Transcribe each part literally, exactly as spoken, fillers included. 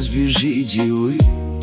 спешите вы,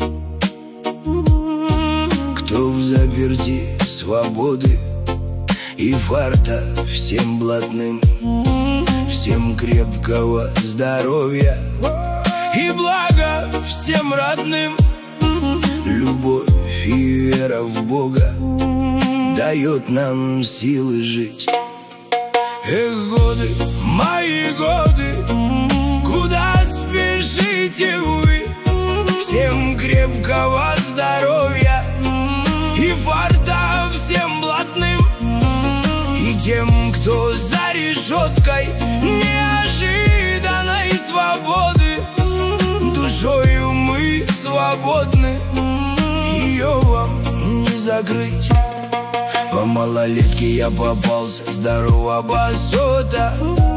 кто в заперти свободы и фарта всем блатным, всем крепкого здоровья и блага всем родным. Любовь и вера в Бога дает нам силы жить. Эх, годы, мои годы, куда спешите вы? Всем крепкого здоровья и фарта всем блатным, и тем, кто за решеткой неожиданной свободы. Душою мы свободны, ее вам не закрыть. По малолетке я попался, здорового сота,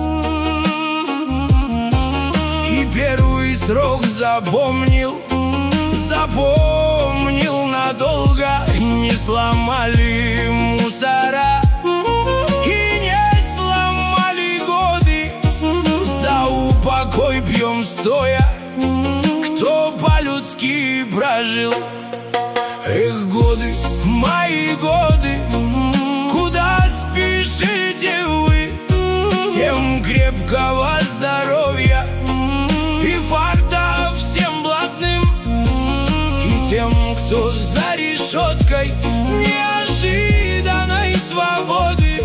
и первый срок запомнил, запомнил надолго. Не сломали мусора и не сломали годы, за упокой пьем стоя, кто по-людски прожил. Эх, годы, мои годы, куда спешите вы? Всем крепкого здоровья и фарта всем блатным, и тем, кто за решеткой неожиданной свободы.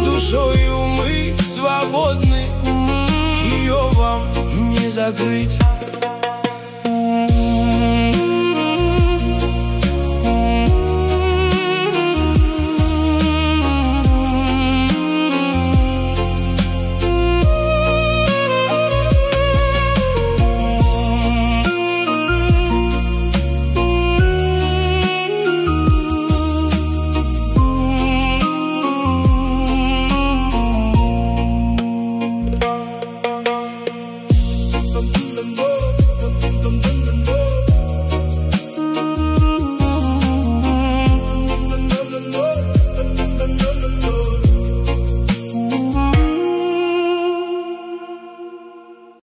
Душою мы свободны, ее вам не закрыть.